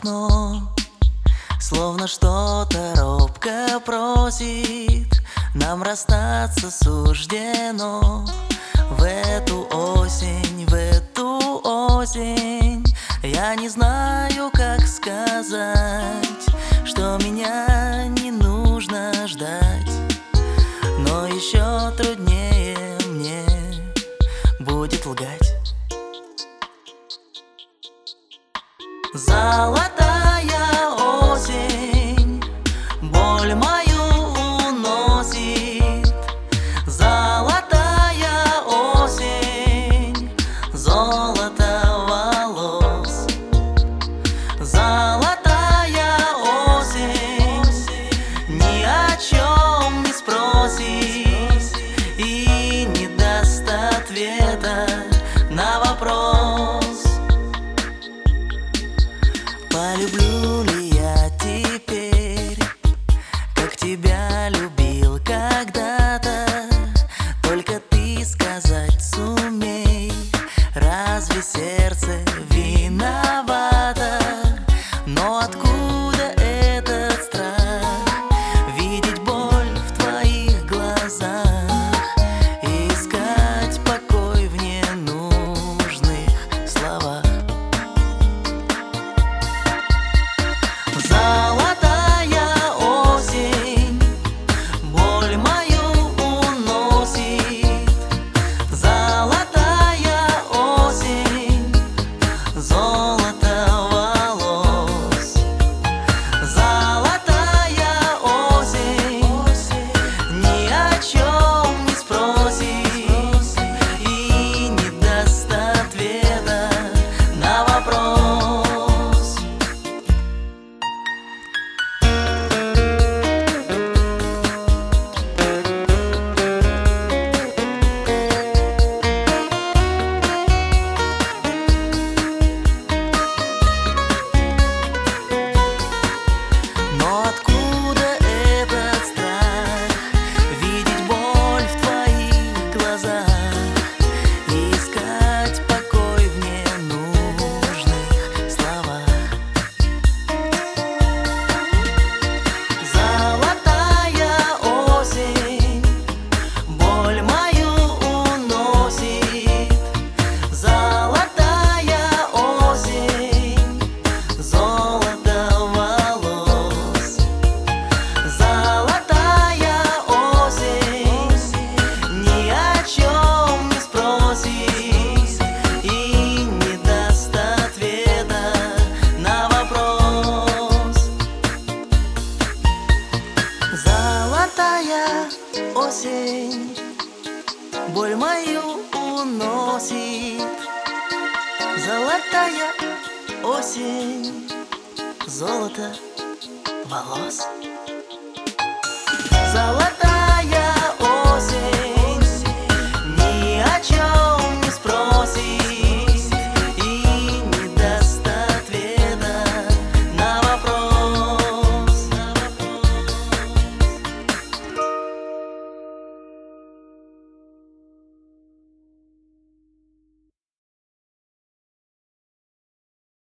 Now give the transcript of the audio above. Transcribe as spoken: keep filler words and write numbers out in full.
окно, словно что-то робко просит. Нам расстаться суждено в эту осень, в эту осень. Я не знаю, как сказать, что меня не нужно ждать, но еще труднее мне будет лгать. Золотая осень боль мою уносит. Золотая осень золото волос. Золотая осень ни о чем не спросит и не даст ответа на вопрос: полюблю ли я теперь, как тебя любил когда-то? Только ты сказать сумей, разве сердце виновато? Но откуда этот страх видеть боль в твоих глазах, искать покой в ненужных словах? Золотая осень боль мою уносит. Золотая осень золото волос. Золотая осень ни о чем не спросит и не даст ответа на вопрос. Но откуда этот страх видеть боль в твоих глазах, искать покой в ненужных словах? Золотая осень боль мою уносит. Золотая осень золото волос. Золотая осень ни о чем не спросит и не даст ответа на вопрос. Золотая осень боль мою уносит. Золотая осень золото волос. Золотая